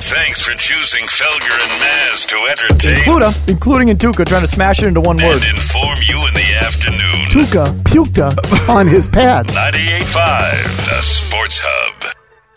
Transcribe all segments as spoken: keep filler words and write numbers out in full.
Thanks for choosing Felger and Maz to entertain, Includa, including in Tuca, trying to smash it into one and word. inform you in the afternoon. Tuca puked on his pad. ninety-eight point five, the Sports Hub.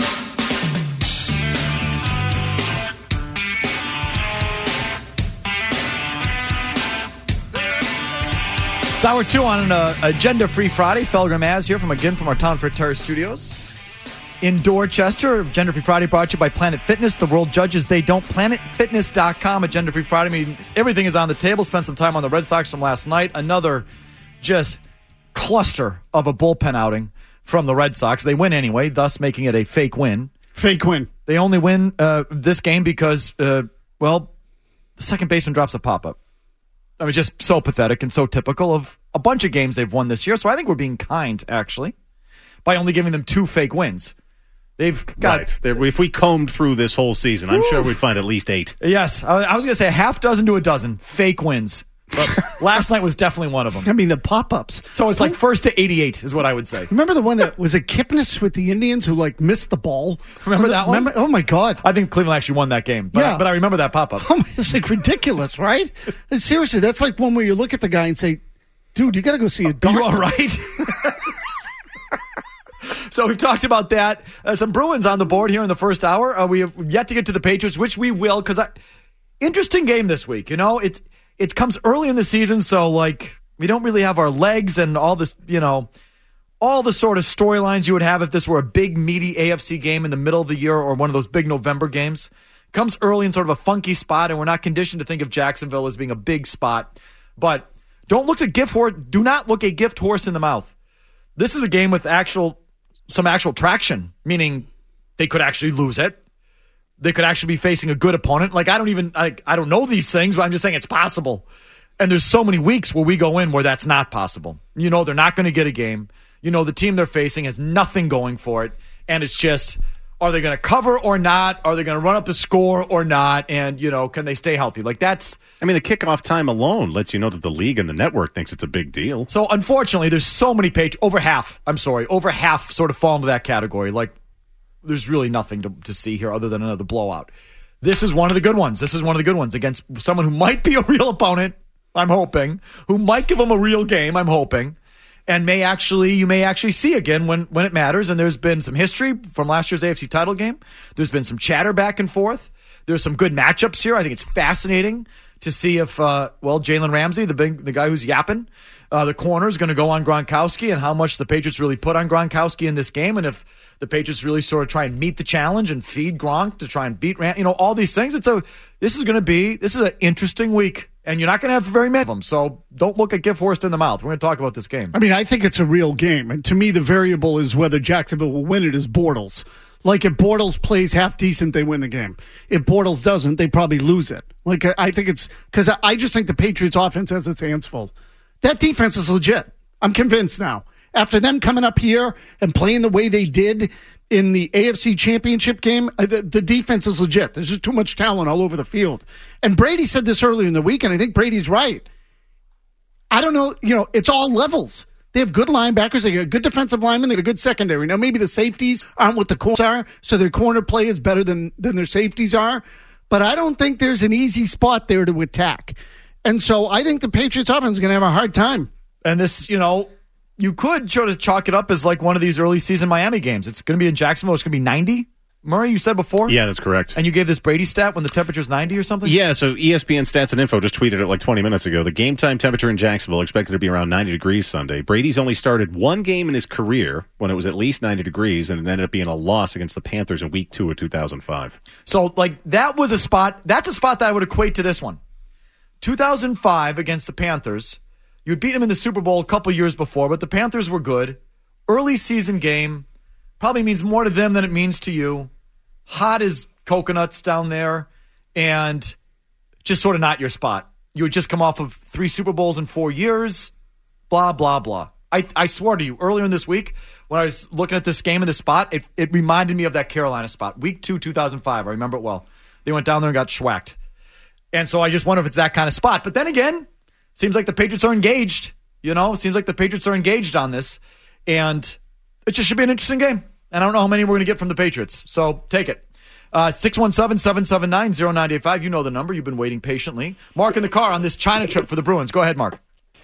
It's hour two on an uh, agenda-free Friday. Felger and Maz here from again from our Town Fair Terrace studios in Dorchester. Agenda-free Friday brought to you by Planet Fitness. The world judges they don't. planet fitness dot com. Agenda-free Friday means everything is on the table. Spent some time on the Red Sox from last night. Another just cluster of a bullpen outing from the Red Sox. They win anyway, thus making it a fake win. Fake win. They only win uh, this game because, uh, well, the second baseman drops a pop-up. I mean, just so pathetic and so typical of a bunch of games they've won this year. So I think we're being kind, actually, by only giving them two fake wins. They've got... Right. They're, if we combed through this whole season, I'm Oof. sure we'd find at least eight. Yes. I, I was going to say a half dozen to a dozen fake wins. But last night was definitely one of them. I mean, the pop-ups. So it's like first to eighty-eight is what I would say. Remember the one that was a Kipnis with the Indians who, like, missed the ball? Remember that one? Remember, oh, my God. I think Cleveland actually won that game. But, yeah. I, but I remember that pop-up. Oh, it's like ridiculous, right? And seriously, that's like one where you look at the guy and say, dude, you got to go see a doctor. You all right? So we've talked about that. Uh, some Bruins on the board here in the first hour. Uh, we have yet to get to the Patriots, which we will, because I interesting game this week. You know, it it comes early in the season, so like we don't really have our legs and all this, you know, all the sort of storylines you would have if this were a big, meaty A F C game in the middle of the year or one of those big November games. Comes early in sort of a funky spot, and we're not conditioned to think of Jacksonville as being a big spot. But don't look at gift horse. Do not look a gift horse in the mouth. This is a game with actual. Some actual traction, meaning they could actually lose it. They could actually be facing a good opponent. Like, I don't even, I, I don't know these things, but I'm just saying it's possible. And there's so many weeks where we go in where that's not possible. You know, they're not going to get a game. You know, the team they're facing has nothing going for it. And it's just, are they going to cover or not? Are they going to run up the score or not? And, you know, can they stay healthy? Like, that's... I mean, the kickoff time alone lets you know that the league and the network thinks it's a big deal. So, unfortunately, there's so many pages, over half, I'm sorry, over half sort of fall into that category. Like, there's really nothing to, to see here other than another blowout. This is one of the good ones. This is one of the good ones against someone who might be a real opponent, I'm hoping, who might give them a real game, I'm hoping, and may actually, you may actually see again when, when it matters. And there's been some history from last year's A F C title game. There's been some chatter back and forth. There's some good matchups here. I think it's fascinating to see if, uh, well, Jalen Ramsey, the big, the guy who's yapping, uh, the corner is going to go on Gronkowski, and how much the Patriots really put on Gronkowski in this game, and if the Patriots really sort of try and meet the challenge and feed Gronk to try and beat Ram, you know, all these things. It's a, this is going to be, this is an interesting week, and you're not going to have very many of them. So don't look at gift horse in the mouth. We're going to talk about this game. I mean, I think it's a real game, and to me, the variable is whether Jacksonville will win it is Bortles. Like, if Bortles plays half decent, they win the game. If Bortles doesn't, they probably lose it. Like, I think it's because I just think the Patriots offense has its hands full. That defense is legit. I'm convinced now. After them coming up here and playing the way they did in the A F C Championship game, the, the defense is legit. There's just too much talent all over the field. And Brady said this earlier in the week, and I think Brady's right. I don't know, you know, it's all levels. They have good linebackers. They got a good defensive lineman. They got a good secondary. Now, maybe the safeties aren't what the corners are, so their corner play is better than, than their safeties are. But I don't think there's an easy spot there to attack. And so I think the Patriots offense is going to have a hard time. And this, you know, you could sort of chalk it up as like one of these early season Miami games. It's going to be in Jacksonville. It's going to be ninety. Murray, you said before? Yeah, that's correct. And you gave this Brady stat when the temperature's ninety or something? Yeah, so E S P N Stats and Info just tweeted it like twenty minutes ago. The game time temperature in Jacksonville expected to be around ninety degrees Sunday. Brady's only started one game in his career when it was at least ninety degrees, and it ended up being a loss against the Panthers in week two of two thousand five. So, like, that was a spot, that's a spot that I would equate to this one. two thousand five against the Panthers. You'd beat them in the Super Bowl a couple years before, but the Panthers were good. Early season game probably means more to them than it means to you. Hot as coconuts down there, and just sort of not your spot. You had just come off of three Super Bowls in four years, blah, blah, blah. I, I swear to you, earlier in this week, when I was looking at this game in this spot, it, it reminded me of that Carolina spot. Week two, two thousand five. I remember it well. They went down there and got schwacked. And so I just wonder if it's that kind of spot. But then again, seems like the Patriots are engaged. You know, seems like the Patriots are engaged on this. And it just should be an interesting game. And I don't know how many we're going to get from the Patriots. So take it. Uh, six one seven, seven seven nine, zero nine eight five. You know the number. You've been waiting patiently. Mark in the car on this China trip for the Bruins. Go ahead, Mark.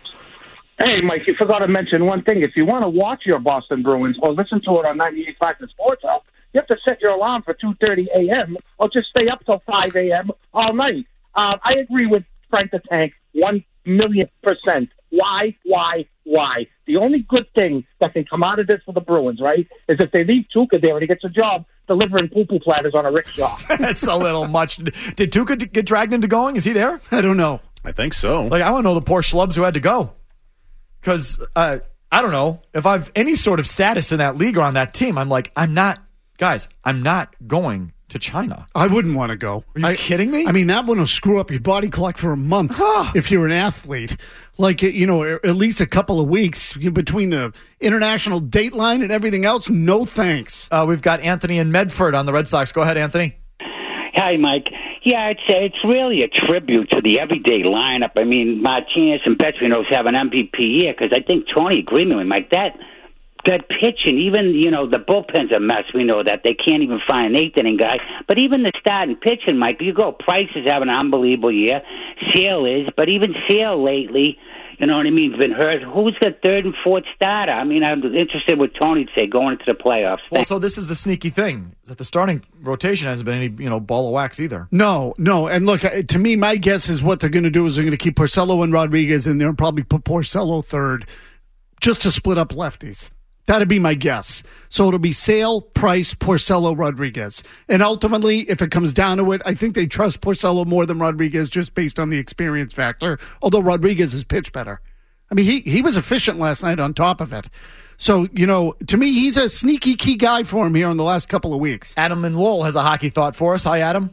Hey, Mike, you forgot to mention one thing. If you want to watch your Boston Bruins or listen to it on ninety-eight point five The Sports Hub, you have to set your alarm for two thirty a.m. or just stay up till five a.m. all night. Uh, I agree with Frank the Tank one million percent. Why, why, why? The only good thing that can come out of this for the Bruins, right, is if they leave Tuukka there and he gets a job delivering poo-poo platters on a rickshaw. That's a little much. Did Tuukka get dragged into going? Is he there? I don't know. I think so. Like, I want to know the poor schlubs who had to go. Because, uh, I don't know, if I've any sort of status in that league or on that team, I'm like, I'm not, guys, I'm not going to China. I wouldn't want to go. Are you I, kidding me? I mean, that one will screw up your body clock for a month if you're an athlete. Like, you know, at least a couple of weeks between the international dateline and everything else. No thanks. Uh, we've got Anthony in Medford on the Red Sox. Go ahead, Anthony. Hi, Mike. Yeah, it's it's really a tribute to the everyday lineup. I mean, Martinez and Petrinos have an M V P year because I think Tony agreed with me, Mike. That that pitching, even, you know, the bullpen's a mess. We know that. They can't even find an eighth inning guy. But even the starting pitching, Mike, you go, Price is having an unbelievable year. Sale is, but even Sale lately, you know what I mean, has been hurt. Who's the third and fourth starter? I mean, I'm interested what Tony'd say going into the playoffs. Well, so this is the sneaky thing, is that the starting rotation hasn't been any, you know, ball of wax either. No, no. And look, to me, my guess is what they're going to do is they're going to keep Porcello and Rodriguez in there and probably put Porcello third just to split up lefties. That'd be my guess. So it'll be Sale, Price, Porcello, Rodriguez. And ultimately, if it comes down to it, I think they trust Porcello more than Rodriguez just based on the experience factor, although Rodriguez has pitched better. I mean, he, he was efficient last night on top of it. So, you know, to me, he's a sneaky key guy for him here in the last couple of weeks. Adam in Lowell has a hockey thought for us. Hi, Adam.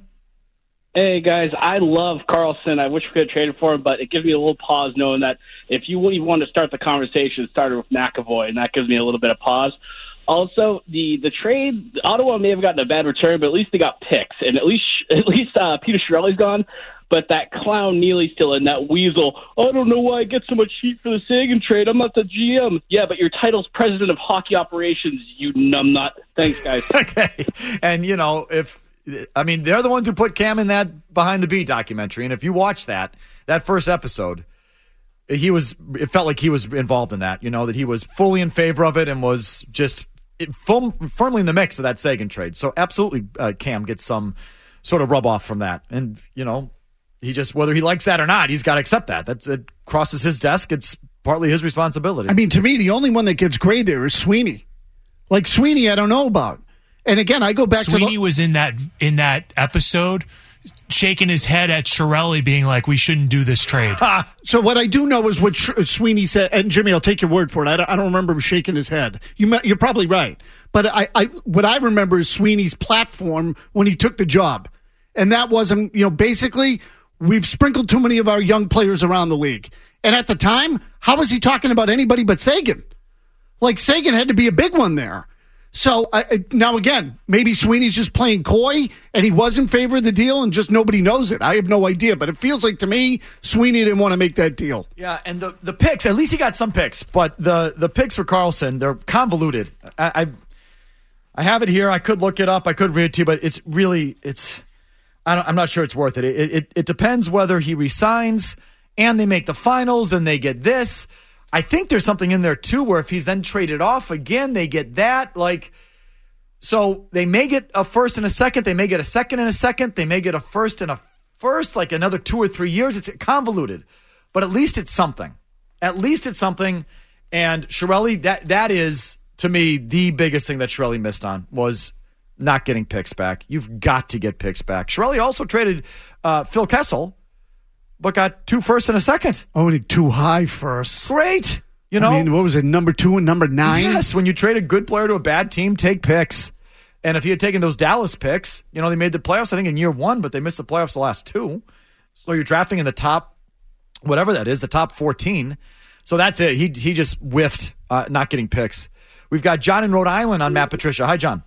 Hey, guys, I love Carlson. I wish we could have traded for him, but it gives me a little pause knowing that if you even want to start the conversation, it started with McAvoy, and that gives me a little bit of pause. Also, the, the trade, Ottawa may have gotten a bad return, but at least they got picks, and at least at least uh, Peter Chiarelli's gone, but that clown Neely's still in, that weasel. I don't know why I get so much heat for the Sagan trade. I'm not the G M. Yeah, but your title's president of hockey operations, you numbnut. Thanks, guys. Okay, and, you know, if... I mean, they're the ones who put Cam in that Behind the Beat documentary, and if you watch that, that first episode, he was, it felt like he was involved in that, you know, that he was fully in favor of it and was just full, firmly in the mix of that Sagan trade. So absolutely, uh, Cam gets some sort of rub off from that. And, you know, he just, whether he likes that or not, he's got to accept that. That's, it crosses his desk. It's partly his responsibility. I mean, to me, the only one that gets gray there is Sweeney. Like, Sweeney, I don't know about. And again, I go back Sweeney to Sweeney was in that in that episode, shaking his head at Chiarelli, being like, "We shouldn't do this trade." So what I do know is what Tr- Sweeney said, and Jimmy, I'll take your word for it. I don't, I don't remember him shaking his head. You, you're probably right, but I, I, what I remember is Sweeney's platform when he took the job, and that wasn't, you know, basically we've sprinkled too many of our young players around the league, and at the time, how was he talking about anybody but Sagan? Like Sagan had to be a big one there. So, uh, now again, maybe Sweeney's just playing coy and he was in favor of the deal and just nobody knows it. I have no idea, but it feels like to me, Sweeney didn't want to make that deal. Yeah, and the, the picks, at least he got some picks, but the, the picks for Carlson, they're convoluted. I, I I have it here. I could look it up. I could read it to you, but it's really, it's, I don't, I'm not sure it's worth it. It, it. it depends whether he resigns and they make the finals and they get this. I think there's something in there, too, where if he's then traded off again, they get that. Like, so they may get a first and a second. They may get a second and a second. They may get a first and a first, like another two or three years. It's convoluted. But at least it's something. At least it's something. And Chiarelli, that that is, to me, the biggest thing that Chiarelli missed on was not getting picks back. You've got to get picks back. Chiarelli also traded uh, Phil Kessel, but got two firsts and a second. Only two high firsts. Great. You know, I mean, what was it, number two and number nine? Yes, when you trade a good player to a bad team, take picks. And if he had taken those Dallas picks, you know, they made the playoffs, I think, in year one, but they missed the playoffs the last two. So you're drafting in the top, whatever that is, the top fourteen. So that's it. He he just whiffed uh, not getting picks. We've got John in Rhode Island on Matt Patricia. Hi, John.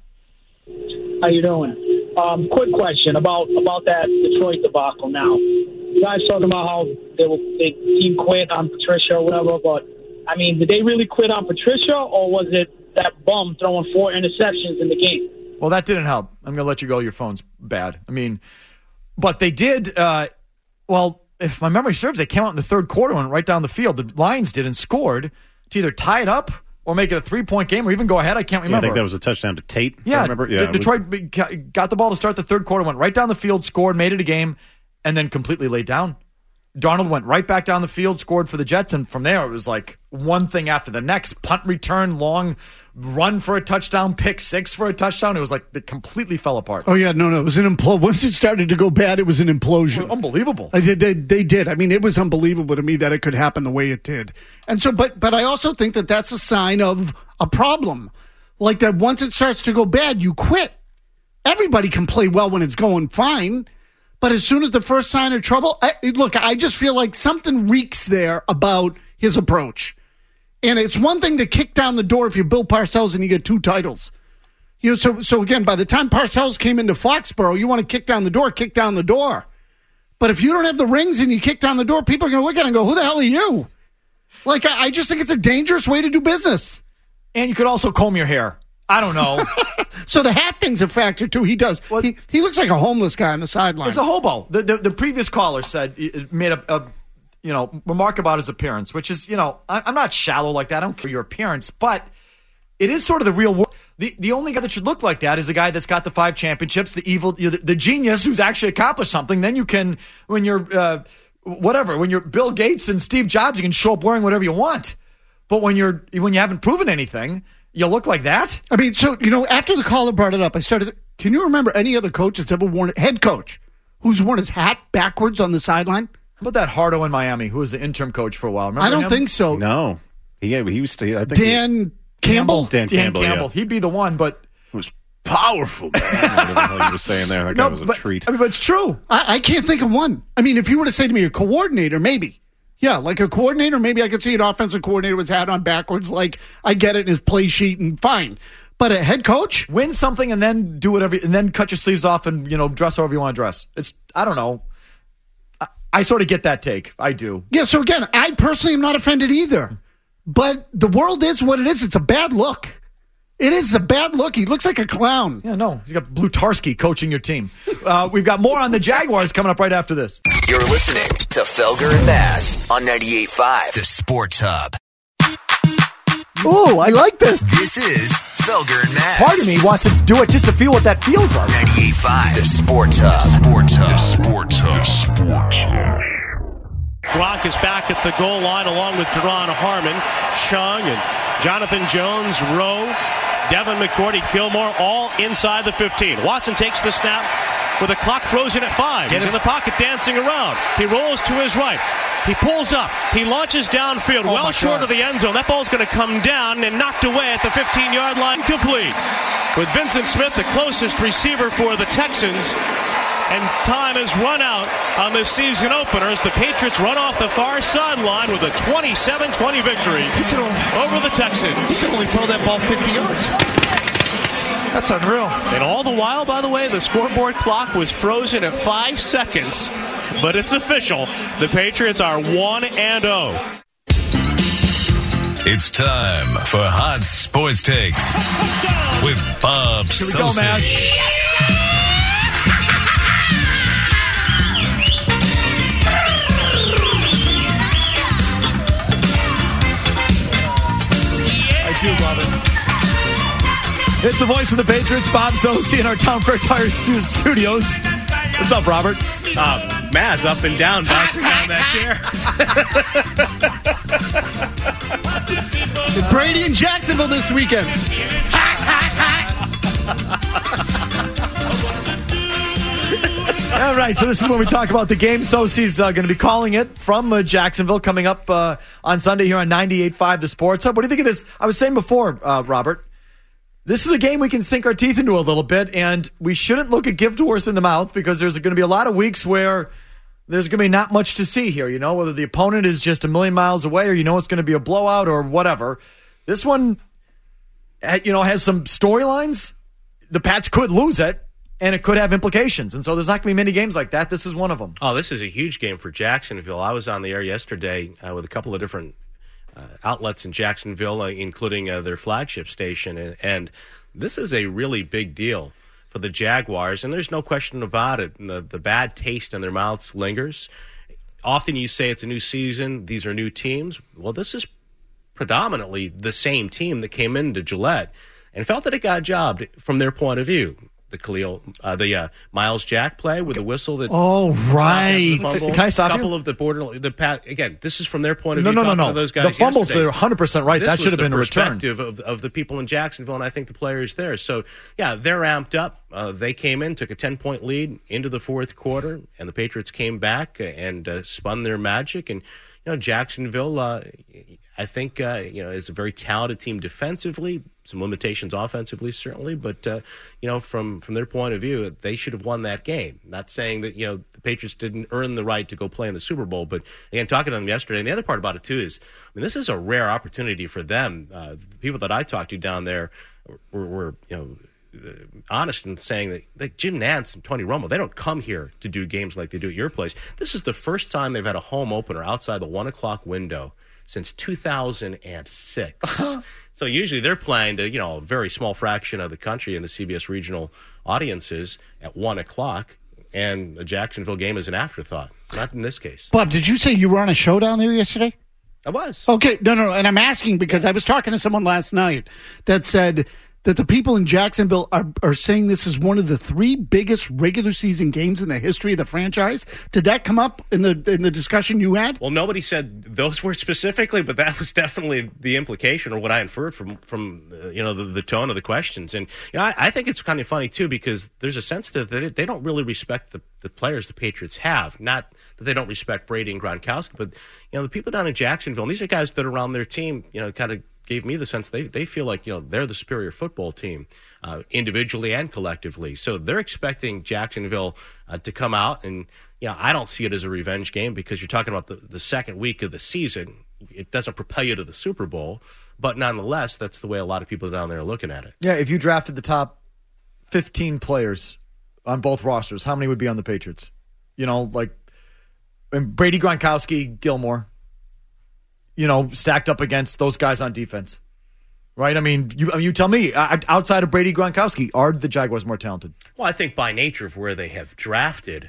How you doing? Um, quick question about, about that Detroit debacle now. You guys talking about how they will, they team quit on Patricia or whatever, but, I mean, did they really quit on Patricia, or was it that bum throwing four interceptions in the game? Well, that didn't help. I'm going to let you go. Your phone's bad. I mean, but they did, uh, well, if my memory serves, they came out in the third quarter and went right down the field. The Lions did and scored to either tie it up or make it a three-point game or even go ahead. I can't remember. Yeah, I think that was a touchdown to Tate. Yeah, I remember. Yeah, D- Detroit was... got the ball to start the third quarter, went right down the field, scored, made it a game, and then completely laid down. Darnold went right back down the field, scored for the Jets, and from there it was like one thing after the next. Punt return, long run for a touchdown, pick six for a touchdown. It was like it completely fell apart. Oh, yeah, no, no. It was an implosion. Once it started to go bad, it was an implosion. It was unbelievable. I did, they, they did. I mean, it was unbelievable to me that it could happen the way it did. And so, but, but I also think that that's a sign of a problem. Like that once it starts to go bad, you quit. Everybody can play well when it's going fine. But as soon as the first sign of trouble, I, look, I just feel like something reeks there about his approach. And it's one thing to kick down the door if you're Bill Parcells and you get two titles. You know, so so again, by the time Parcells came into Foxborough, you want to kick down the door, kick down the door. But if you don't have the rings and you kick down the door, people are going to look at it and go, who the hell are you? Like, I, I just think it's a dangerous way to do business. And you could also comb your hair. I don't know. So the hat thing's a factor, too. He does. Well, he, he looks like a homeless guy on the sideline. It's a hobo. The, the, the previous caller said, made a, a you know, remark about his appearance, which is, you know, I, I'm not shallow like that. I don't care your appearance, but it is sort of the real world. The, the only guy that should look like that is the guy that's got the five championships, the evil, the, the genius who's actually accomplished something. Then you can, when you're, uh, whatever, when you're Bill Gates and Steve Jobs, you can show up wearing whatever you want. But when you're, when you haven't proven anything, you look like that? I mean, so, you know, after the caller brought it up, I started, can you remember any other coach that's ever worn, head coach, who's worn his hat backwards on the sideline? How about that Hardo in Miami, who was the interim coach for a while? Remember I don't him? think so. No. He, he was, I think Dan he, Campbell? Dan, Dan Campbell, Campbell. Yeah. He'd be the one, but... It was powerful, man. I don't know what the hell he was saying there. That no, guy was a but, treat. I mean, but it's true. I, I can't think of one. I mean, if you were to say to me a coordinator, maybe. Yeah, like a coordinator, maybe I could see an offensive coordinator with his hat on backwards. Like, I get it in his play sheet and fine. But a head coach? Win something and then do whatever, and then cut your sleeves off and, you know, dress however you want to dress. It's, I don't know. I, I sort of get that take. I do. Yeah, so again, I personally am not offended either. But the world is what it is. It's a bad look. It is a bad look. He looks like a clown. Yeah, no. He's got Blutarski coaching your team. Uh, we've got more on the Jaguars coming up right after this. You're listening to Felger and Bass on ninety-eight point five, the Sports Hub. Oh, I like this. This is Felger and Bass. Part of me wants to do it just to feel what that feels like. ninety-eight point five, the Sports Hub. Sports Hub. Sports Hub. Sports Hub. Gronk is back at the goal line along with Deron Harmon, Chung, and Jonathan Jones, Rowe, Devin McCourty, Gilmore, all inside the fifteen. Watson takes the snap with a clock frozen at five. He's in the pocket dancing around. He rolls to his right. He pulls up. He launches downfield, Oh well short of the end zone. That ball's going to come down and knocked away at the fifteen-yard line. Complete. With Vincent Smith, the closest receiver for the Texans. And time has run out on this season opener as the Patriots run off the far sideline with a twenty-seven twenty victory over the Texans. He can only throw that ball fifty yards. That's unreal. And all the while, by the way, the scoreboard clock was frozen at five seconds. But it's official. The Patriots are one and oh. It's time for Hot Sports Takes with Bob Here we go, Sosa. man. I do love it. It's the voice of the Patriots, Bob Sosa, in our Town Fair Tire stu- Studios. What's up, Robert? Uh, Matt's up and down, bouncing down that chair. Brady in Jacksonville this weekend. All right, so this is when we talk about the game. Sosi's uh, going to be calling it from uh, Jacksonville coming up uh, on Sunday here on ninety-eight point five The Sports Hub. What do you think of this? I was saying before, uh, Robert, this is a game we can sink our teeth into a little bit, and we shouldn't look a gift horse in the mouth because there's going to be a lot of weeks where there's going to be not much to see here, you know, whether the opponent is just a million miles away or you know it's going to be a blowout or whatever. This one, you know, has some storylines. The Pats could lose it, and it could have implications. And so there's not going to be many games like that. This is one of them. Oh, this is a huge game for Jacksonville. I was on the air yesterday uh, with a couple of different uh, outlets in Jacksonville, uh, including uh, their flagship station. And, and This is a really big deal for the Jaguars, and there's no question about it. The, the bad taste in their mouths lingers. Often you say it's a new season, these are new teams. Well, this is predominantly the same team that came into Gillette and felt that it got jobbed from their point of view. The Khalil, uh, the uh, Miles Jack play with the whistle that. Oh right! Can I stop a couple you? of the border, the pat, again. This is from their point of no, view. No, no, no, no. Those guys the fumbles, yesterday. they're one hundred percent right. This that should have was been the a return. perspective of, of the people in Jacksonville, and I think the players there. So yeah, they're amped up. Uh, they came in, took a ten point lead into the fourth quarter, and the Patriots came back and uh, spun their magic. And you know, Jacksonville, uh, I think uh, you know, is a very talented team defensively. Some limitations offensively, certainly, but uh, you know, from from their point of view, they should have won that game. Not saying that you know the Patriots didn't earn the right to go play in the Super Bowl, but again, talking to them yesterday, and the other part about it too is, I mean, this is a rare opportunity for them. Uh, the people that I talked to down there were, were you know. honest in saying that like Jim Nantz and Tony Romo, they don't come here to do games like they do at your place. This is the first time they've had a home opener outside the one o'clock window since two thousand six. So usually they're playing to, you know, a very small fraction of the country in the C B S regional audiences at one o'clock, and a Jacksonville game is an afterthought. Not in this case. Bob, did you say you were on a show down there yesterday? I was. Okay, no, no, no, and I'm asking because I was talking to someone last night that said that the people in Jacksonville are, are saying this is one of the three biggest regular season games in the history of the franchise. Did that come up in the in the discussion you had? Well, nobody said those words specifically, but that was definitely the implication, or what I inferred from from uh, you know the, the tone of the questions. And you know, I, I think it's kind of funny too, because there's a sense that they, they don't really respect the, the players the Patriots have. Not that they don't respect Brady and Gronkowski, but you know, the people down in Jacksonville, and these are guys that are around their team, you know, kind of gave me the sense they they feel like, you know, they're the superior football team, uh, individually and collectively. So they're expecting Jacksonville uh, to come out, and you know, I don't see it as a revenge game because you're talking about the, the second week of the season. It doesn't propel you to the Super Bowl, but nonetheless, that's the way a lot of people down there are looking at it. Yeah, if you drafted the top fifteen players on both rosters, how many would be on the Patriots? You know, like and Brady, Gronkowski, Gilmore. You know, stacked up against those guys on defense, right? I mean, you I mean, you tell me, outside of Brady, Gronkowski, are the Jaguars more talented? Well, I think by nature of where they have drafted,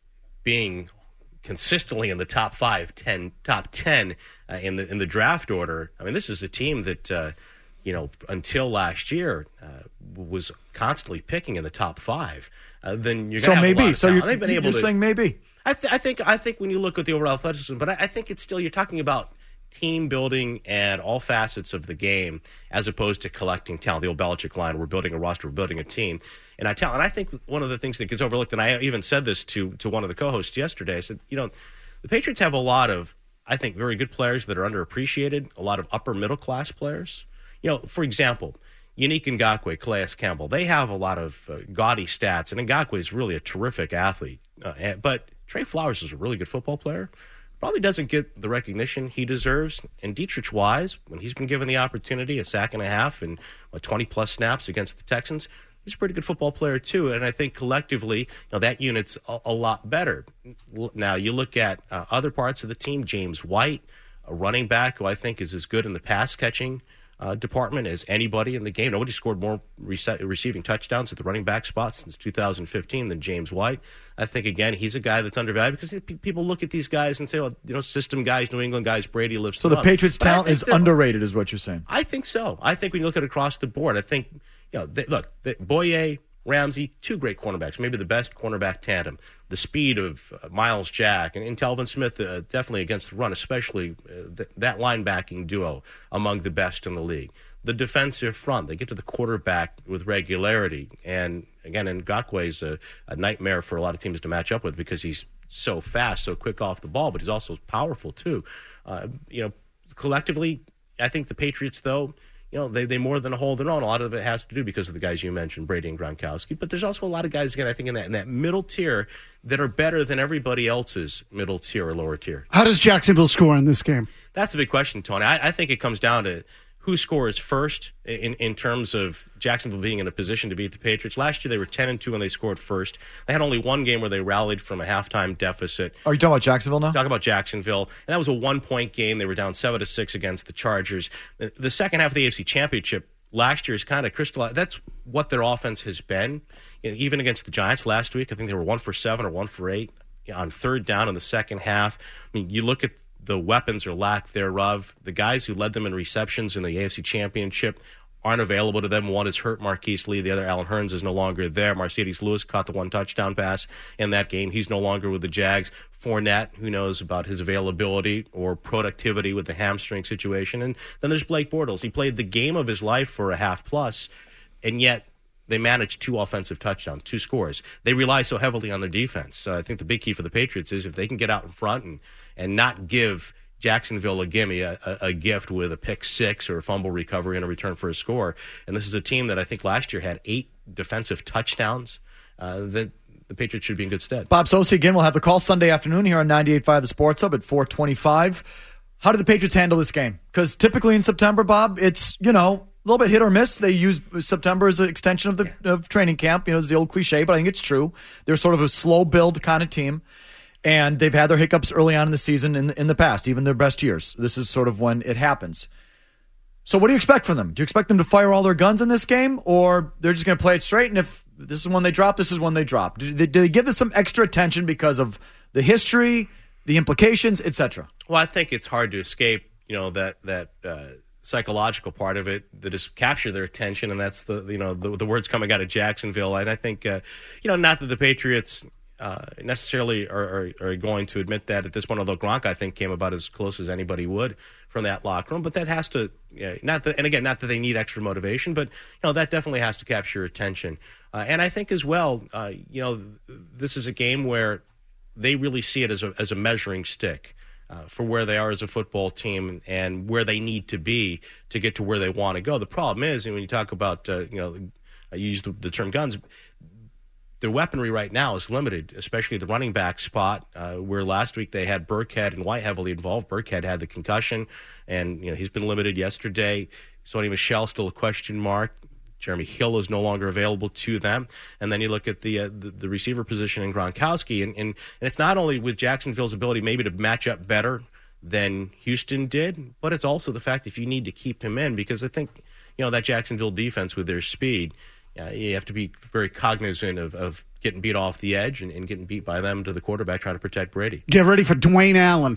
being consistently in the top five, ten, top ten uh, in the in the draft order. I mean, this is a team that uh, you know, until last year uh, was constantly picking in the top five. Uh, then you're so going to have maybe. a lot of so talent. you're, They've been you're able to, saying maybe. I, th- I think I think when you look at the overall athleticism, but I, I think it's still you're talking about team building and all facets of the game, as opposed to collecting talent. The old Belichick line: "We're building a roster, we're building a team." And I tell, and I think one of the things that gets overlooked, and I even said this to to one of the co-hosts yesterday. I said, you know, the Patriots have a lot of, I think, very good players that are underappreciated. A lot of upper middle class players. You know, for example, Yannick Ngakoue, Calais Campbell. They have a lot of uh, gaudy stats, and Ngakoue is really a terrific athlete. Uh, and, but Trey Flowers is a really good football player. Probably doesn't get the recognition he deserves. And Dietrich Wise, when he's been given the opportunity, a sack and a half and what, twenty-plus snaps against the Texans, he's a pretty good football player too. And I think collectively, you know, that unit's a, a lot better. Now, you look at uh, other parts of the team, James White, a running back who I think is as good in the pass-catching Uh, department as anybody in the game. Nobody scored more rece- receiving touchdowns at the running back spot since two thousand fifteen than James White. I think, again, he's a guy that's undervalued because people look at these guys and say, well, you know, system guys, New England guys, Brady lifts So them the up. Patriots' But talent is that- underrated is what you're saying. I think so. I think when you look at it across the board, I think, you know, they, look, the, Boye, Ramsey, two great cornerbacks, maybe the best cornerback tandem. The speed of uh, Miles Jack and, and Telvin Smith, uh, definitely against the run, especially uh, th- that linebacking duo among the best in the league. The defensive front, they get to the quarterback with regularity. And, again, Ngakoue is a, a nightmare for a lot of teams to match up with because he's so fast, so quick off the ball, but he's also powerful, too. Uh, you know, collectively, I think the Patriots, though, you know, they, they more than hold their own. A lot of it has to do because of the guys you mentioned, Brady and Gronkowski. But there's also a lot of guys, again, I think, in that, in that middle tier that are better than everybody else's middle tier or lower tier. How does Jacksonville score in this game? That's a big question, Tony. I, I think it comes down to who scores first in, in terms of Jacksonville being in a position to beat the Patriots. Last year they were ten and two when they scored first. They had only one game where they rallied from a halftime deficit. Are you talking about Jacksonville now? Talk about Jacksonville. And that was a one-point game. They were down seven to six against the Chargers. The second half of the A F C Championship last year is kind of crystallized. That's what their offense has been. You know, even against the Giants last week, I think they were one for seven or one for eight on third down in the second half. I mean, you look at the weapons or lack thereof. The guys who led them in receptions in the A F C Championship aren't available to them. One is hurt, Marquise Lee. The other, Alan Hearns, is no longer there. Mercedes Lewis caught the one touchdown pass in that game. He's no longer with the Jags. Fournette, who knows about his availability or productivity with the hamstring situation. And then there's Blake Bortles. He played the game of his life for a half plus, and yet they managed two offensive touchdowns, two scores. They rely so heavily on their defense. So I think the big key for the Patriots is if they can get out in front and, and not give Jacksonville a gimme, a, a, a gift with a pick six or a fumble recovery and a return for a score. And this is a team that I think last year had eight defensive touchdowns. Uh, that the Patriots should be in good stead. Bob Socci again. We'll have the call Sunday afternoon here on ninety-eight point five The Sports Hub at four twenty-five. How do the Patriots handle this game? Because typically in September, Bob, it's, you know, a little bit hit or miss. They use September as an extension of the of training camp. You know, it's the old cliche, but I think it's true. They're sort of a slow build kind of team, and they've had their hiccups early on in the season in in the past, even their best years. This is sort of when it happens. So what do you expect from them? Do you expect them to fire all their guns in this game, or they're just going to play it straight, and if this is when they drop, this is when they drop? Do they, do they give this some extra attention because of the history, the implications, et cetera? Well, I think it's hard to escape, you know, that that uh, psychological part of it that is capture their attention, and that's the you know the, the words coming out of Jacksonville. And I think uh, you know not that the Patriots uh, necessarily are, are, are going to admit that at this point, although Gronk I think came about as close as anybody would from that locker room. But that has to you know, not that, and again, not that they need extra motivation, but you know that definitely has to capture attention. Uh, and I think as well, uh, you know, this is a game where they really see it as a as a measuring stick. Uh, for where they are as a football team and where they need to be to get to where they want to go. The problem is, and when you talk about, uh, you know, I use the, the term guns, their weaponry right now is limited, especially the running back spot, uh, where last week they had Burkhead and White heavily involved. Burkhead had the concussion, and you know he's been limited yesterday. Sonny Michel still a question mark. Jeremy Hill is no longer available to them. And then you look at the uh, the, the receiver position in Gronkowski, and, and, and it's not only with Jacksonville's ability maybe to match up better than Houston did, but it's also the fact if you need to keep him in, because I think, you know, that Jacksonville defense with their speed, uh, you have to be very cognizant of, of getting beat off the edge and, and getting beat by them to the quarterback trying to protect Brady. Get ready for Dwayne Allen.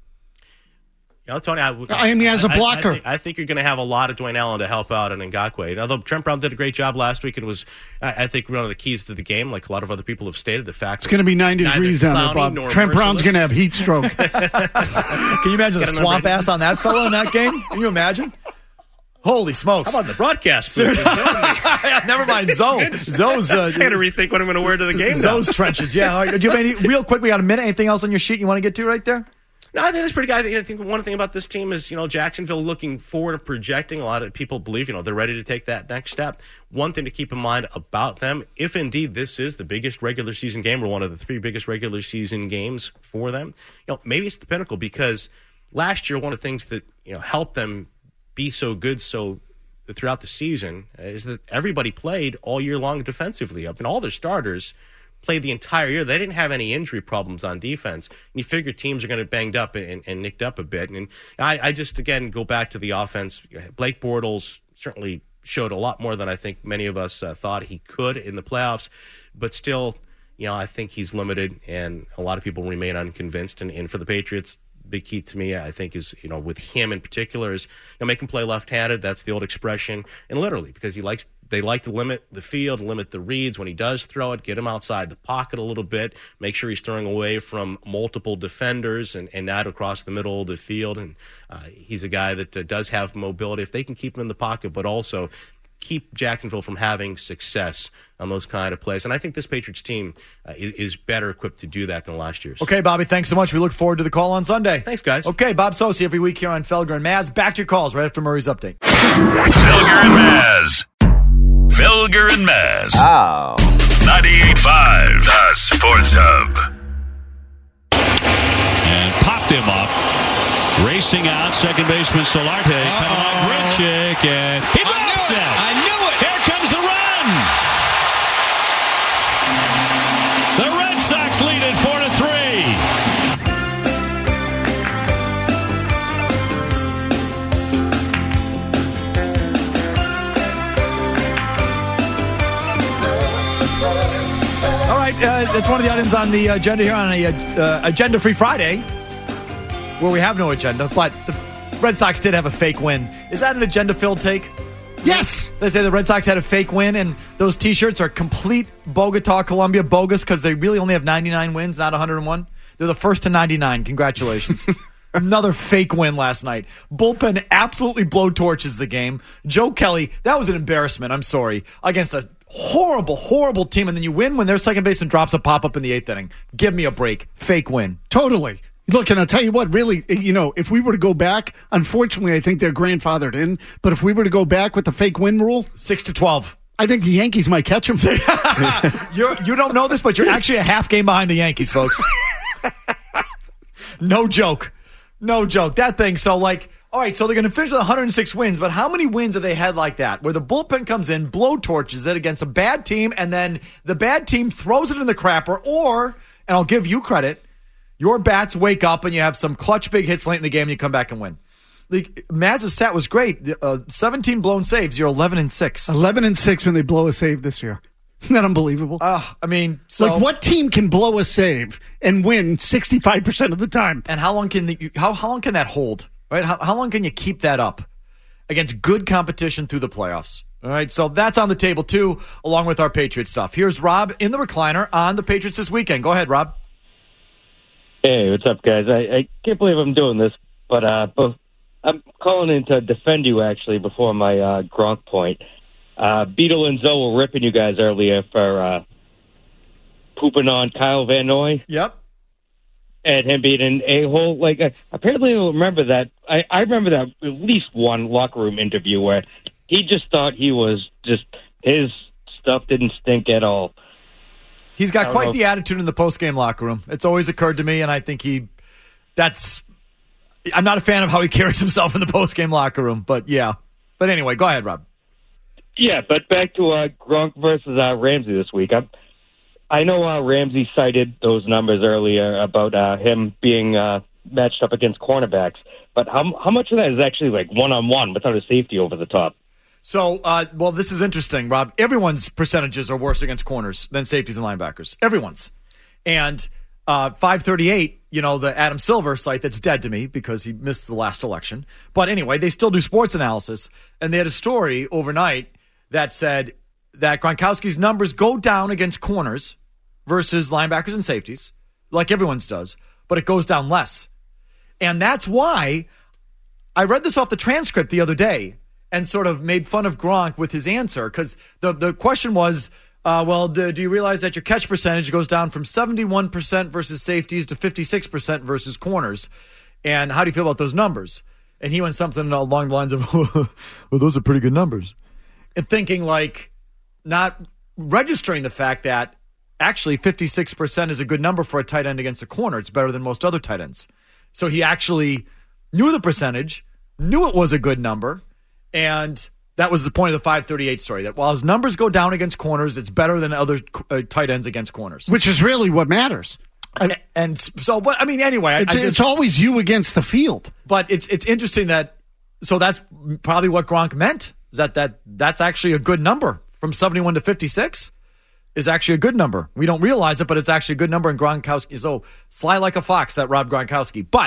You know, Tony, I, I mean, as a blocker. I, I, think, I think you're going to have a lot of Dwayne Allen to help out in Ngakoue. Although Trent Brown did a great job last week and was, I, I think, one of the keys to the game, like a lot of other people have stated, the fact it's going to be ninety degrees down there, Bob. Trent Brown's going to have heat stroke. Can you imagine the swamp ass on that fellow in that game? Can you imagine? Holy smokes. How about the broadcast booth? Never mind. Zoe. Zoe's. Uh, I got to rethink what I'm going to wear to the game Zoe's now. trenches. Yeah. All right. Do you have any, real quick, we got a minute. Anything else on your sheet you want to get to right there? No, I think that's pretty good. I think one thing about this team is, you know, Jacksonville looking forward and projecting. A lot of people believe, you know, they're ready to take that next step. One thing to keep in mind about them, if indeed this is the biggest regular season game or one of the three biggest regular season games for them, you know, maybe it's the pinnacle, because last year one of the things that, you know, helped them be so good so throughout the season is that everybody played all year long defensively. I mean, all their starters played the entire year. They didn't have any injury problems on defense. And you figure teams are going to banged up and, and nicked up a bit. And I, I just, again, go back to the offense. Blake Bortles certainly showed a lot more than I think many of us uh, thought he could in the playoffs. But still, you know, I think he's limited, and a lot of people remain unconvinced. And, and for the Patriots, big key to me, I think, is, you know, with him in particular, is, you know, make him play left-handed. That's the old expression. And literally, because he likes They like to limit the field, limit the reads. When he does throw it, get him outside the pocket a little bit, make sure he's throwing away from multiple defenders and, and not across the middle of the field. And uh, he's a guy that uh, does have mobility. If they can keep him in the pocket, but also keep Jacksonville from having success on those kind of plays. And I think this Patriots team uh, is, is better equipped to do that than last year's. Okay, Bobby, thanks so much. We look forward to the call on Sunday. Thanks, guys. Okay, Bob Socci every week here on Felger and Maz. Back to your calls right after Murray's update. Felger and Maz. Felger and Maz. Oh. ninety-eight point five, the Sports Hub. And popped him up. Racing out, second baseman Solarte. Coming on Grichuk, and he drops it. I knew it. Here comes the run. The Red Sox lead it four to three. right, uh, that's one of the items on the agenda here on a uh, agenda-free Friday, where we have no agenda, but the Red Sox did have a fake win. Is that an agenda-filled take? Yes. They say the Red Sox had a fake win, and those T-shirts are complete Bogota, Colombia bogus because they really only have ninety-nine wins, not one hundred one. They're the first to ninety-nine. Congratulations. Another fake win last night. Bullpen absolutely blowtorches the game. Joe Kelly, that was an embarrassment. I'm sorry. Against a horrible, horrible team, and then you win when their second baseman drops a pop-up in the eighth inning. Give me a break. Fake win. Totally. Look, and I'll tell you what, really, you know, if we were to go back, unfortunately, I think they're grandfathered in, but if we were to go back with the fake win rule, six to twelve. I think the Yankees might catch them. you're, you don't know this, but you're actually a half game behind the Yankees, folks. No joke. No joke. That thing, so like, all right, so they're going to finish with one hundred six wins, but how many wins have they had like that, where the bullpen comes in, blowtorches it against a bad team, and then the bad team throws it in the crapper, or, and I'll give you credit, your bats wake up and you have some clutch big hits late in the game and you come back and win. Like, Maz's stat was great. Uh, seventeen blown saves. You're eleven and six. eleven and six when they blow a save this year. Isn't that unbelievable? Uh, I mean, so, like, what team can blow a save and win sixty-five percent of the time? And how long can the, how how long can that hold? Right? How how long can you keep that up against good competition through the playoffs? All right, so that's on the table too, along with our Patriots stuff. Here's Rob in the recliner on the Patriots this weekend. Go ahead, Rob. Hey, what's up, guys? I, I can't believe I'm doing this, but uh, but I'm calling in to defend you, actually, before my uh, Gronk point. Uh, Beetle and Zoe were ripping you guys earlier for uh, pooping on Kyle Van Noy. Yep. And him being an a-hole. Like, uh, apparently I remember that. I, I remember that at least one locker room interview where he just thought he was just, his stuff didn't stink at all. He's got quite the attitude in the post-game locker room. It's always occurred to me, and I think he, that's, I'm not a fan of how he carries himself in the post-game locker room, but yeah. But anyway, go ahead, Rob. Yeah, but back to uh, Gronk versus uh, Ramsey this week. I'm, I know uh, Ramsey cited those numbers earlier about uh, him being uh, matched up against cornerbacks, but how how much of that is actually like one-on-one without a safety over the top? So, uh, well, this is interesting, Rob. Everyone's percentages are worse against corners than safeties and linebackers. Everyone's. And uh, five thirty-eight, you know, the Adam Silver site that's dead to me because he missed the last election. But anyway, they still do sports analysis. And they had a story overnight that said that Gronkowski's numbers go down against corners versus linebackers and safeties, like everyone's does, but it goes down less. And that's why I read this off the transcript the other day and sort of made fun of Gronk with his answer, because the, the question was, uh, well, do, do you realize that your catch percentage goes down from seventy-one percent versus safeties to fifty-six percent versus corners? And how do you feel about those numbers? And he went something along the lines of, well, those are pretty good numbers. And thinking like, not registering the fact that actually fifty-six percent is a good number for a tight end against a corner. It's better than most other tight ends. So he actually knew the percentage, knew it was a good number, and that was the point of the five thirty-eight story, that while his numbers go down against corners, it's better than other uh, tight ends against corners. Which is really what matters. And, and so, but I mean, anyway. It's, I just, it's always you against the field. But it's it's interesting that, so that's probably what Gronk meant, is that, that that's actually a good number. From seventy-one to fifty-six is actually a good number. We don't realize it, but it's actually a good number in Gronkowski. So sly like a fox, that Rob Gronkowski. But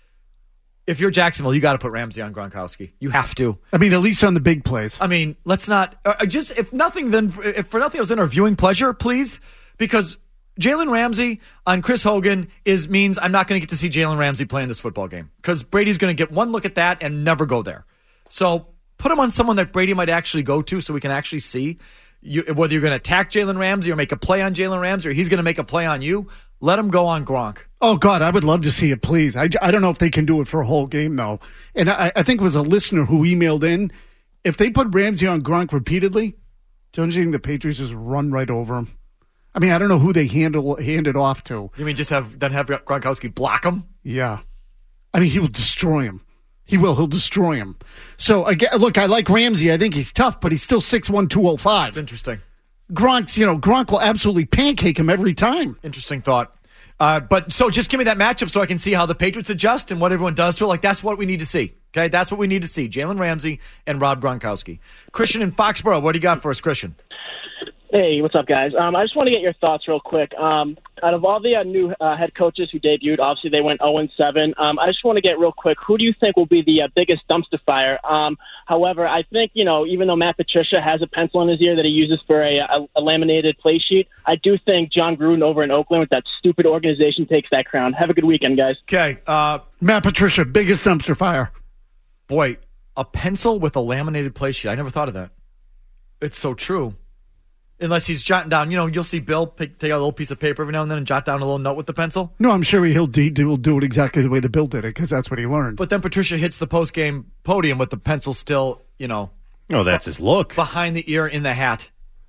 if you're Jacksonville, you got to put Ramsey on Gronkowski. You have to. I mean, at least on the big plays. I mean, let's not uh, just if nothing then if for nothing else in our viewing pleasure, please, because Jalen Ramsey on Chris Hogan is means I'm not going to get to see Jalen Ramsey play in this football game because Brady's going to get one look at that and never go there. So put him on someone that Brady might actually go to, so we can actually see you, whether you're going to attack Jalen Ramsey or make a play on Jalen Ramsey or he's going to make a play on you. Let him go on Gronk. Oh, God, I would love to see it, please. I, I don't know if they can do it for a whole game, though. And I, I think it was a listener who emailed in. If they put Ramsey on Gronk repeatedly, don't you think the Patriots just run right over him? I mean, I don't know who they handle hand it off to. You mean just have then have Gronkowski block him? Yeah. I mean, he will destroy him. He will. He'll destroy him. So, again, look, I like Ramsey. I think he's tough, but he's still six one, two oh five. That's interesting. Gronk's, you know, Gronk will absolutely pancake him every time. Interesting thought. Uh, but so just give me that matchup so I can see how the Patriots adjust and what everyone does to it. Like, that's what we need to see. Okay, that's what we need to see. Jalen Ramsey and Rob Gronkowski. Christian in Foxborough, what do you got for us, Christian? Hey, what's up, guys? Um, I just want to get your thoughts real quick. Um, out of all the uh, new uh, head coaches who debuted, obviously they went oh and seven. Um, I just want to get real quick, who do you think will be the uh, biggest dumpster fire? Um, however, I think, you know, even though Matt Patricia has a pencil in his ear that he uses for a, a, a laminated play sheet, I do think John Gruden over in Oakland with that stupid organization takes that crown. Have a good weekend, guys. Okay. Uh, Matt Patricia, biggest dumpster fire. Boy, a pencil with a laminated play sheet. I never thought of that. It's so true. Unless he's jotting down, you know, you'll see Bill pick, take out a little piece of paper every now and then and jot down a little note with the pencil. No, I'm sure he'll do, he'll do it exactly the way the Bill did it because that's what he learned. But then Patricia hits the post-game podium with the pencil still, you know. Oh, that's his look. Behind the ear in the hat.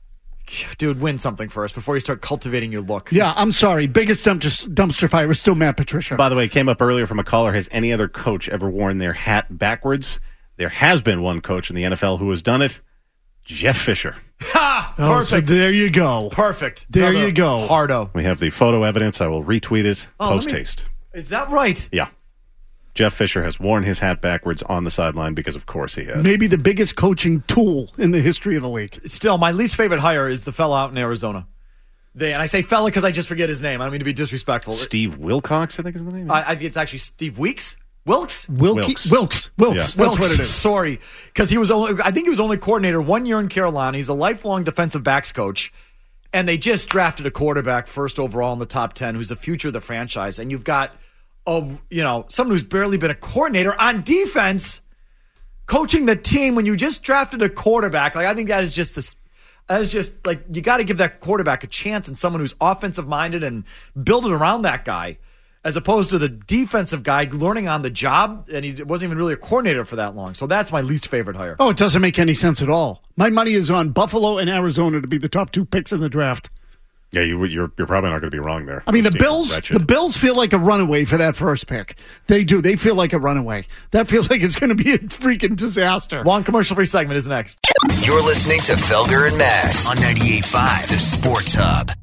Dude, win something first before you start cultivating your look. Yeah, I'm sorry. Biggest dumpster, dumpster fire is still Matt Patricia. By the way, it came up earlier from a caller. Has any other coach ever worn their hat backwards? There has been one coach in the N F L who has done it. Jeff Fisher. Ha! Oh, Perfect. so there you go. Perfect. There Another you go. Hardo. We have the photo evidence. I will retweet it Oh, let me- post-haste. Is that right? Yeah. Jeff Fisher has worn his hat backwards on the sideline because, of course, he has. Maybe the biggest coaching tool in the history of the league. Still, my least favorite hire is the fella out in Arizona. They, and I say fella because I just forget his name. I don't mean to be disrespectful. Steve Wilcox, I think is the name. I, I think it's actually Steve Weeks. Wilkes? Wilkie, Wilkes. Wilkes. Wilkes. Wilkes. That's what it is. Sorry. Because he was only, I think he was only coordinator one year in Carolina. He's a lifelong defensive backs coach. And they just drafted a quarterback first overall in the top ten who's the future of the franchise. And you've got, a, you know, someone who's barely been a coordinator on defense coaching the team when you just drafted a quarterback. Like, I think that is just this. That is just like, you got to give that quarterback a chance and someone who's offensive minded and build it around that guy. As opposed to the defensive guy learning on the job, and he wasn't even really a coordinator for that long. So that's my least favorite hire. Oh, it doesn't make any sense at all. My money is on Buffalo and Arizona to be the top two picks in the draft. Yeah, you, you're you're probably not going to be wrong there. I mean, the Steve Bills, Wretched. the Bills feel like a runaway for that first pick. They do. They feel like a runaway. That feels like it's going to be a freaking disaster. Long commercial-free segment is next. You're listening to Felger and Mass on ninety-eight point five, The Sports Hub.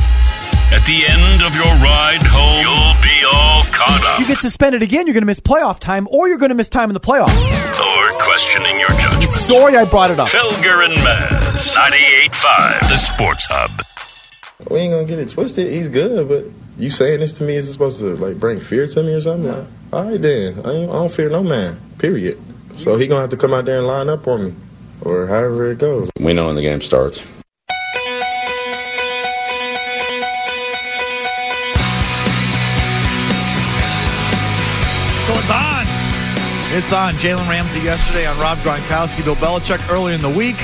At the end of your ride home, you'll be all caught up. You get suspended again, you're going to miss playoff time, or you're going to miss time in the playoffs. Or questioning your judgment. Sorry I brought it up. Felger and Mass, ninety-eight point five, The Sports Hub. We ain't gonna get it twisted. He's good, but you saying this to me is supposed to like bring fear to me or something? Like, all right then, I, ain't, I don't fear no man. Period. So he gonna have to come out there and line up for me, or however it goes. We know when the game starts. So it's on. It's on. Jalen Ramsey yesterday on Rob Gronkowski, Bill Belichick early in the week.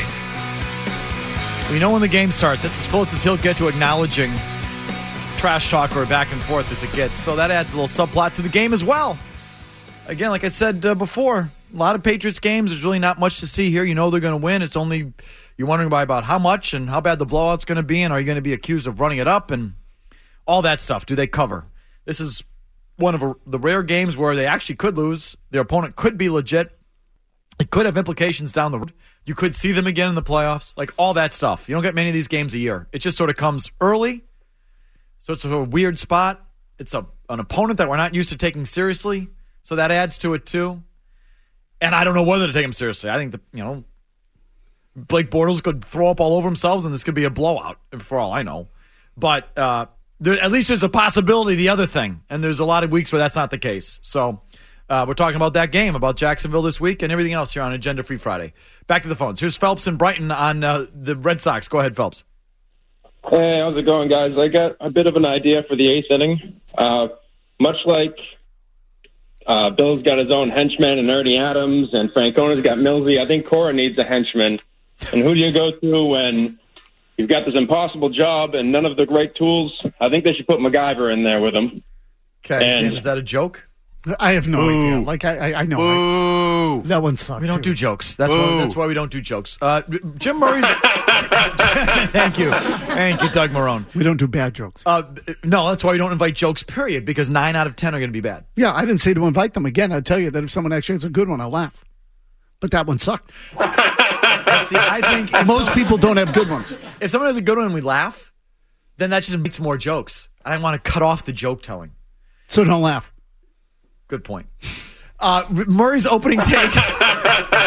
We know when the game starts. That's as close as he'll get to acknowledging trash talk or back and forth as it gets. So that adds a little subplot to the game as well. Again, like I said uh, before, a lot of Patriots games. There's really not much to see here. You know they're going to win. It's only you're wondering by about how much and how bad the blowout's going to be, and are you going to be accused of running it up and all that stuff. Do they cover? This is one of a, the rare games where they actually could lose. Their opponent could be legit. It could have implications down the road. You could see them again in the playoffs. Like all that stuff. You don't get many of these games a year. It just sort of comes early. So it's a weird spot. It's a an opponent that we're not used to taking seriously. So that adds to it too. And I don't know whether to take him seriously. I think, the, you know, Blake Bortles could throw up all over themselves and this could be a blowout for all I know. But uh, there, at least there's a possibility the other thing. And there's a lot of weeks where that's not the case. So uh, we're talking about that game, about Jacksonville this week and everything else here on Agenda Free Friday. Back to the phones. Here's Phelps and Brighton on uh, the Red Sox. Go ahead, Phelps. Hey, how's it going, guys? I got a bit of an idea for the eighth inning. Uh, much like uh, Bill's got his own henchman and Ernie Adams, and Francona's got Millsy, I think Cora needs a henchman. And who do you go to when you've got this impossible job and none of the great tools? I think they should put MacGyver in there with him. Okay, and, is that a joke? I have no Boo. idea. Like I, I, I know. Boo. I, that one sucked. We don't too. do jokes. That's why, that's why we don't do jokes. Uh, Jim Murray's. Thank you. Thank you, Doug Marone. We don't do bad jokes. Uh, no, that's why we don't invite jokes, period, because nine out of ten are going to be bad. Yeah, I didn't say to invite them again. I'd tell you that if someone actually has a good one, I'll laugh. But that one sucked. See, I think if most someone, people don't have good ones. If someone has a good one and we laugh, then that just makes more jokes. I don't want to cut off the joke telling. So don't laugh. Good point. Uh, Murray's opening take.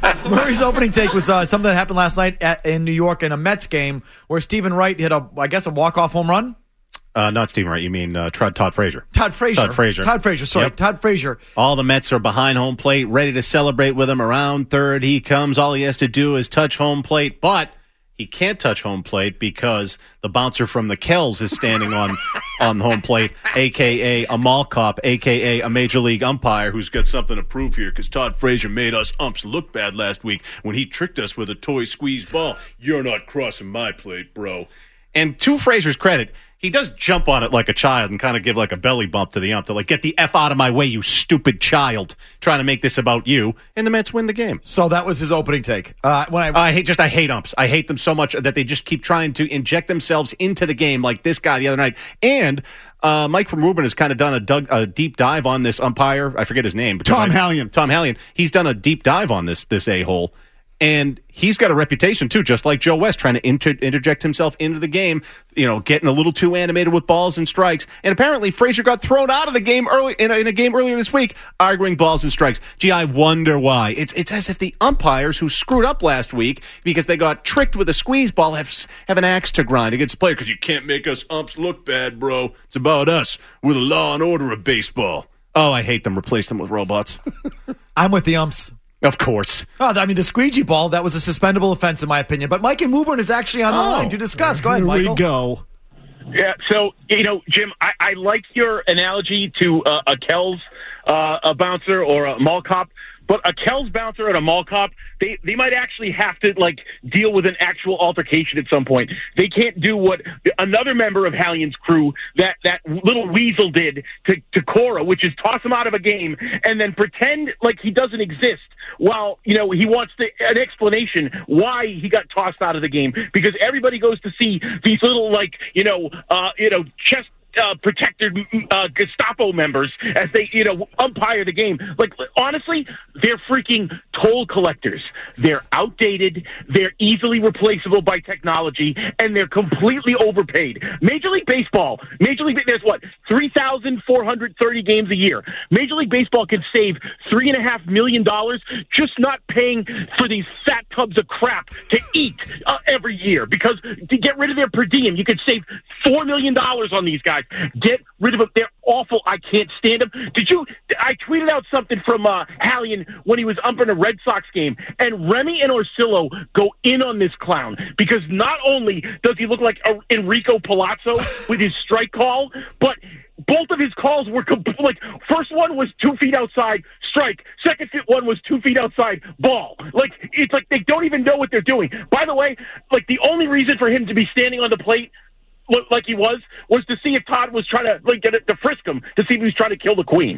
Murray's opening take was uh, something that happened last night at, in New York in a Mets game where Stephen Wright hit a, I guess, a walk-off home run. Uh, not Stephen Wright. You mean uh, Todd, Todd Frazier. Todd Frazier. Todd Frazier. Todd Frazier. Sorry, Yep. Todd Frazier. All the Mets are behind home plate, ready to celebrate with him. Around third, he comes. All he has to do is touch home plate, but he can't touch home plate because the bouncer from the Kells is standing on on home plate, a k a a mall cop, a k a a major league umpire who's got something to prove here because Todd Frazier made us umps look bad last week when he tricked us with a toy squeeze ball. You're not crossing my plate, bro. And to Frazier's credit, he does jump on it like a child and kind of give like a belly bump to the ump to like, get the F out of my way, you stupid child, trying to make this about you. And the Mets win the game. So that was his opening take. Uh, when I, I hate just I hate umps. I hate them so much that they just keep trying to inject themselves into the game like this guy the other night. And uh, Mike from Rubin has kind of done a, dug, a deep dive on this umpire. I forget his name. Tom I, Hallion. Tom Hallion. He's done a deep dive on this this a-hole. And he's got a reputation, too, just like Joe West, trying to inter- interject himself into the game, you know, getting a little too animated with balls and strikes. And apparently Frazier got thrown out of the game early in a, in a game earlier this week, arguing balls and strikes. Gee, I wonder why. It's it's as if the umpires who screwed up last week because they got tricked with a squeeze ball have, have an axe to grind against players because you can't make us umps look bad, bro. It's about us. We're the law and order of baseball. Oh, I hate them. Replace them with robots. I'm with the umps. Of course. Oh, I mean, the squeegee ball, that was a suspendable offense, in my opinion. But Mike and Woburn is actually on the Oh, line to discuss. Go ahead, here Michael. we go. Yeah, so, you know, Jim, I, I like your analogy to uh, a Kells uh, a bouncer or a mall cop, but a Kells bouncer and a mall cop, they, they might actually have to, like, deal with an actual altercation at some point. They can't do what another member of Hallion's crew, that, that little weasel did to, to Cora, which is toss him out of a game and then pretend like he doesn't exist while, you know, he wants to, an explanation why he got tossed out of the game, because everybody goes to see these little, like, you know, uh, you know, chest Uh, protected uh, Gestapo members as they, you know, umpire the game. Like, honestly, they're freaking toll collectors. They're outdated. They're easily replaceable by technology, and they're completely overpaid. Major League Baseball, Major League, there's what, three thousand four hundred thirty games a year. Major League Baseball can save three and a half million dollars just not paying for these fat tubs of crap to eat uh, every year, because to get rid of their per diem, you could save four million dollars on these guys. Get rid of them. They're awful. I can't stand them. Did you? I tweeted out something from uh, Hallion when he was umpiring a Red Sox game, and Remy and Orsillo go in on this clown because not only does he look like a Enrico Palazzo with his strike call, but both of his calls were comp- like, first one was two feet outside, strike. Second one was two feet outside, ball. Like, it's like they don't even know what they're doing. By the way, like, the only reason for him to be standing on the plate like he was, was to see if Todd was trying to, like, get it, to frisk him, to see if he was trying to kill the Queen.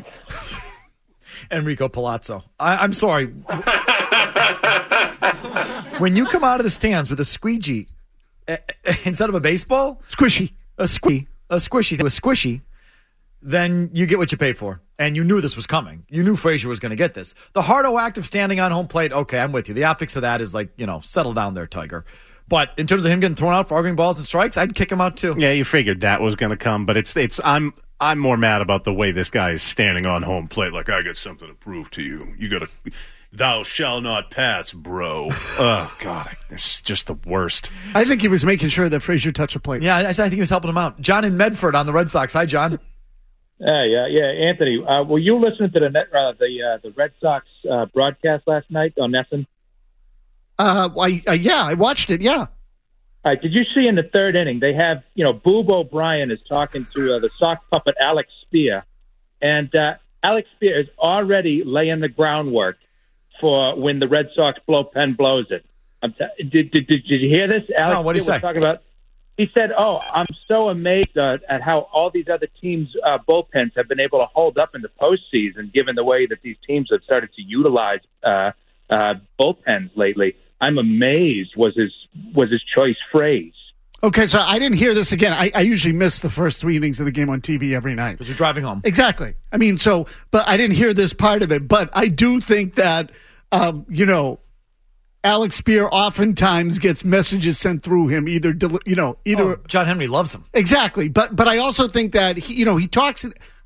Enrico Palazzo. I, I'm sorry. When you come out of the stands with a squeegee uh, instead of a baseball, squishy, a squee, a squishy, a squishy, then you get what you pay for. And you knew this was coming. You knew Frazier was going to get this. The hardo act of standing on home plate, okay, I'm with you. The optics of that is like, you know, settle down there, Tiger. But in terms of him getting thrown out for arguing balls and strikes, I'd kick him out too. Yeah, you figured that was going to come, but it's it's I'm I'm more mad about the way this guy is standing on home plate. Like, I got something to prove to you. You got to, thou shall not pass, bro. Oh God, it's just the worst. I think he was making sure that Frazier touched a plate. Yeah, I, I think he was helping him out. John in Medford on the Red Sox. Hi, John. Hey, yeah, yeah, Anthony. Uh, were you listening to the net, uh, the uh, the Red Sox uh, broadcast last night on Nesson? Uh, I, uh, yeah, I watched it. Yeah. All right. Did you see in the third inning they have, you know, Boob O'Brien is talking to uh, the sock puppet Alex Spear, and uh, Alex Spear is already laying the groundwork for when the Red Sox bullpen blows it. I'm t- did, did did did you hear this? Alex no, what did he Spear say? was talking about. He said, "Oh, I'm so amazed uh, at how all these other teams' uh, bullpens have been able to hold up in the postseason, given the way that these teams have started to utilize uh, uh, bullpens lately. I'm amazed." Was his was his choice phrase? Okay, so I didn't hear this again. I, I usually miss the first three innings of the game on T V every night because you're driving home. Exactly. I mean, so but I didn't hear this part of it. But I do think that um, you know. Alex Spear oftentimes gets messages sent through him, either you know, either oh, John Henry loves him exactly. But but I also think that he, you know he talks.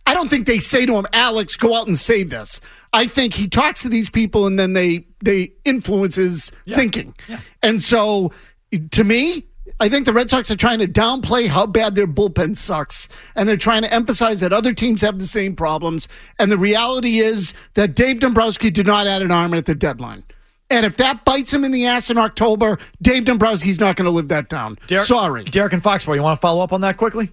I don't think they say to him, Alex, go out and say this. I think he talks to these people and then they they influence his yeah. thinking. Yeah. And so, to me, I think the Red Sox are trying to downplay how bad their bullpen sucks. And they're trying to emphasize that other teams have the same problems. And the reality is that Dave Dombrowski did not add an arm at the deadline. And if that bites him in the ass in October, Dave Dombrowski's not going to live that down. Derek, Sorry. Derek and Foxborough, you want to follow up on that quickly?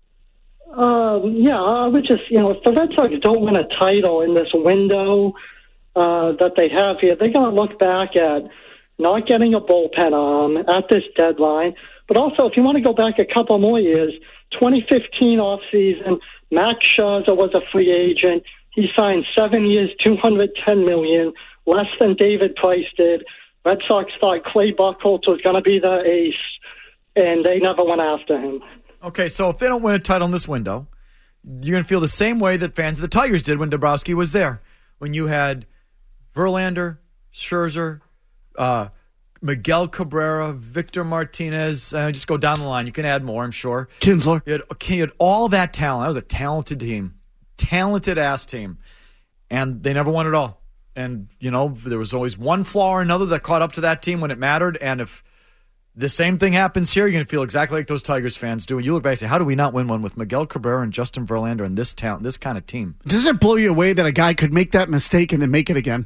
Um, yeah, I would just, you know, if the Red Sox don't win a title in this window uh, that they have here, they're going to look back at not getting a bullpen arm at this deadline. But also, if you want to go back a couple more years, twenty fifteen offseason, Max Scherzer was a free agent. He signed seven years, two hundred ten million dollars, less than David Price did. Red Sox thought Clay Buchholz was going to be the ace, and they never went after him. Okay, so if they don't win a title in this window, you're going to feel the same way that fans of the Tigers did when Dombrowski was there. When you had Verlander, Scherzer, uh, Miguel Cabrera, Victor Martinez, uh, just go down the line. You can add more, I'm sure. Kinsler. You had, you had all that talent. That was a talented team. Talented-ass team. And they never won it all. And, you know, there was always one flaw or another that caught up to that team when it mattered. And if the same thing happens here, you're going to feel exactly like those Tigers fans do. And you look back and say, how do we not win one with Miguel Cabrera and Justin Verlander and this talent, this kind of team? Doesn't it blow you away that a guy could make that mistake and then make it again?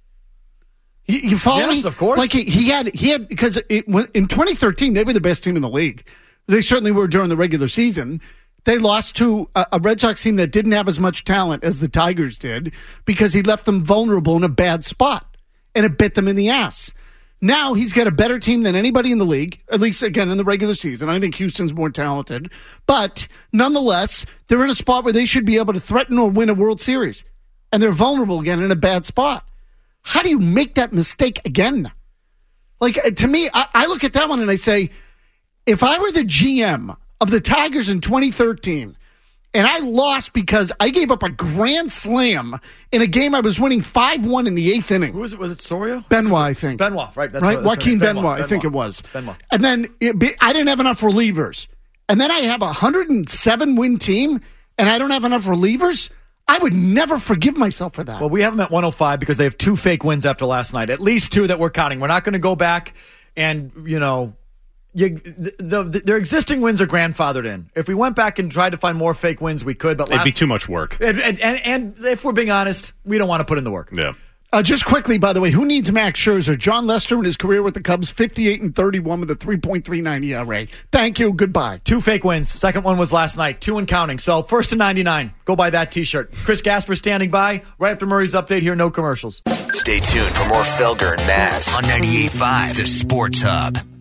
You, you follow yes, me? Yes, of course. Like he, he had, he had because it, in twenty thirteen they were the best team in the league. They certainly were during the regular season. They lost to a, a Red Sox team that didn't have as much talent as the Tigers did because he left them vulnerable in a bad spot, and it bit them in the ass. Now he's got a better team than anybody in the league, at least, again, in the regular season. I think Houston's more talented. But nonetheless, they're in a spot where they should be able to threaten or win a World Series, and they're vulnerable again in a bad spot. How do you make that mistake again? Like, to me, I, I look at that one and I say, if I were the G M of the Tigers in twenty thirteen, and I lost because I gave up a grand slam in a game I was winning five one in the eighth inning. Who was it? Was it Soria? Benoit, I think. Benoit, right. That's right? What, that's Joaquin right. Benoit, Benoit, I think Benoit. it was. Benoit. And then it be, I didn't have enough relievers. And then I have a one hundred seven win team, and I don't have enough relievers. I would never forgive myself for that. Well, we have them at one oh five because they have two fake wins after last night. At least two that we're counting. We're not going to go back and, you know, you, the, the, the, their existing wins are grandfathered in. If we went back and tried to find more fake wins, we could. But last, it'd be too much work. And, and, and, and if we're being honest, we don't want to put in the work. Yeah. Uh, just quickly, by the way, who needs Max Scherzer? John Lester in his career with the Cubs, fifty-eight and thirty-one with a three point three nine E R A. Thank you. Goodbye. Two fake wins. Second one was last night. Two and counting. So first to ninety-nine. Go buy that T-shirt. Chris Gasper standing by. Right after Murray's update here. No commercials. Stay tuned for more Felger and Mazz on ninety-eight point five, The Sports Hub.